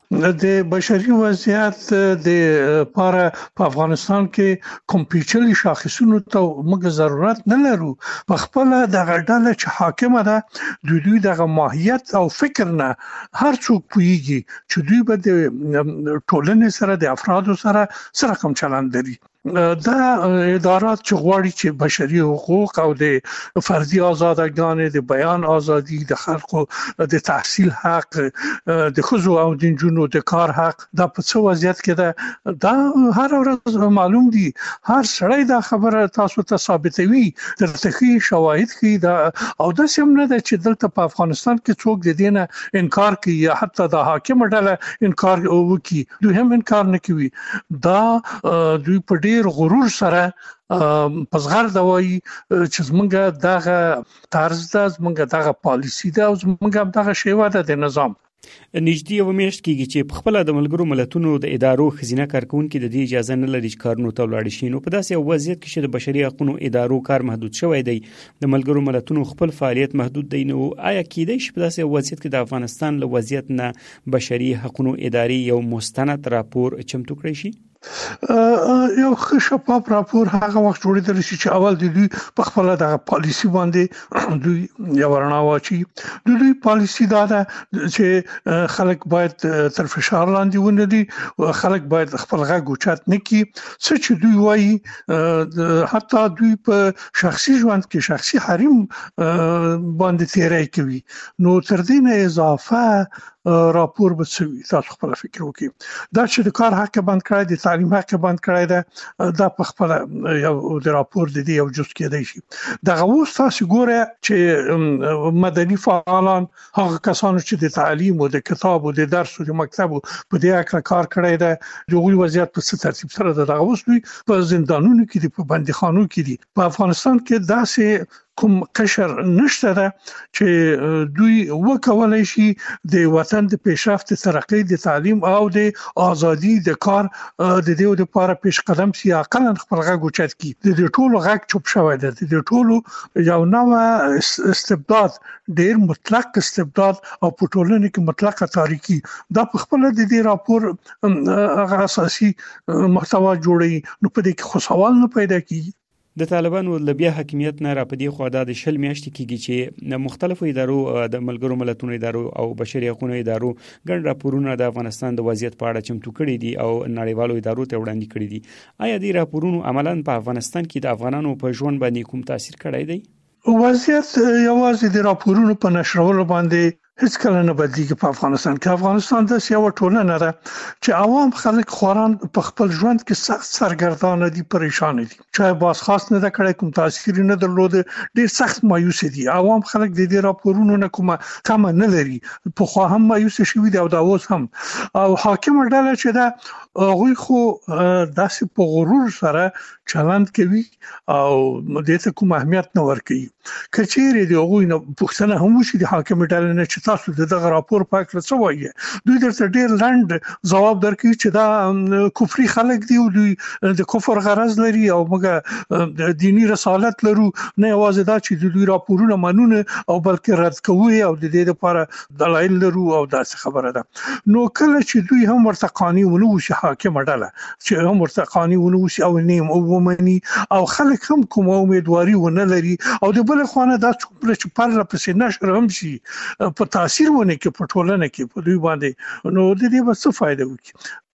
د بشري وضعیت د پاره په افغانستان کې کوم پیچلي شاخصونو ته موږ ضرورت نه لرو. په خپل دغه ډله چې حاکمه ده د دوی دغه ماهیت او فکر نه هر څوک پوهیږي چې دوی به د ټولنې سره د افرادو سره رقم چلند لري. دا ادارات چې غواړي چې بشري حقوق او د فردي آزادګانې د بیان ازادي د خلکو د تحصیل حق د ښځو او د نجونو د کار حق دا په څه وضعیت کې ده دا هر ورځ معلوم دي. هر سړی دا خبره تاسو ته ثابتوي درته ښیي شواهد ښیي دا او داسې هم نه ده چې دلته په افغانستان کې څوک د دې نه انکار کوي یا حتی د حاکمه ډله انکار وکړي دوی هم انکار نه کوي. دا دوی په ډیر غرور سره په زغرده وایي چې زمونږ دغه طرز ده زمونږ دغه پالیسي ده او زمونږ دغه شیوه ده د نظام. نږدې یو میاشت کېږي چې په خپله د ملګرو ملتونو د ادارو ښځینه کارکوونکي د دې اجازه نه لري چې کارونو ته ولاړ شي. نو په داسې یو وضعیت کې چې د بشري حقوقو ادارو کار محدود شوی دی د ملګرو ملتونو خپل فعالیت محدود دی نو آیا کېدای شي په داسې یو وضعیت کې د افغانستان له وضعیت نه بشري حقوقو ادارې یو مستند راپور چمتو کړی شي؟ یو ښه شفاف راپور هغه وخت جوړېدلی شي چې اول د دوی په خپله دغه پالیسي باندې دوی یو رڼا واچوي. د دوی پالیسي دا ده چې خلک باید تر فشار لاندې ونه دي خلک باید خپل غږ اوچت نه کړي. څه چې دوی وایي حتی دوی په شخصي ژوند کې شخصي حریم باندې تیری کوي. نو تر دې نه اضافه راپور به څه وي تاسو خپل فکر وکړئ. دا چې د کار حق بند کړی د تعلیم حق بند کړی ده دا په خپل یو د راپور د دې یو جز کېدای شي. دغه اوس تاسو ګوره چې مدني فعالان هغه کسانو چې د تعلیم او د کتاب او د درس او د مکتب په دې اړه کار کړی ده د غوي وضعیت په څه ترتیب سره ده. دغه اوس دوی په زندانونو کې دي په بندیخانو کې دي. په افغانستان کې داسې کوم قشر نشته ده چې دوی وکولای شي د وطن د پیشرفت ترقی د تعلیم او د ازادي د کار د دې لپاره پیش قدم سي اقلا خپل غږ اوچت کی. د دې ټولو غږ چوپ شوی دی. د دې ټولو یو نوع استبداد ډیر مطلق استبداد او په ټولنه کې مطلقه تاریکی دا په خپل د دې راپور هغه اساسي محتوا جوړي. نو په دې کې خو سوال نه پیدا کیږي. د طالبانو له بیا حاکمیت نه را پدې خو د 10 میاشتې کېږي چې مختلفو ادارو د ملګرو ملتونو ادارو او بشري حقوقو ادارو ګڼ راپورونه د افغانستان د وضعیت په اړه چمتو کړي دي او نړیوالو ادارو ته وړاندې کړي دي. آیا دې راپورونو عملاً په افغانستان کې د افغانانو په ژوند باندې کوم تاثیر کړی دی؟ وضعیت یوازې د راپورونو په نشرولو باندې هیڅ کله نه بدلیږي. په افغانستان کې افغانستان د یو ټولنه ده چې عوام خلک خوران په خپل ژوند کې سخت سرګردانه دي پریشان دي. چا باز خاص نه کړی کوم تاثیر نه درلود ډیر سخت مایوس دي. عوام خلک د دې راپورونو نه کومه تمه نه لري. په خو هم مایوس شوي دي او دا اوس هم او حاکم ډله چې دا هغه خو داسې په غرور سره چلند کوي او دې ته کوم اهمیت نه ورکوي. کچېره دی هغه نه پښتنه هم شي د حاکم ډله نه چې تاسو دغه راپور پاک څه وایي دوی درته ډیر لند جواب درکوي چې دا کفري خلک دي او دوی د کفر غرض لري او موږ دینی رسالت لرو. نه یوازې دا چې دوی راپورونه منونه او بلکې رد کوي او د دې لپاره دلایل لرو او داسې خبره ده. نو کله چې دوی هم ورته قانوني ونوشي حاکم ډله چې هم ورته قانوني ونوشي او نیم او ومني او خلک هم کوم امیدواري ونه لري او د بل خوانه دا چې پرله پسې نشر هم شي په تاثیر ونه کې په ټولنه کې په دوی باندې نو د دې به څه فائدہ وکړي.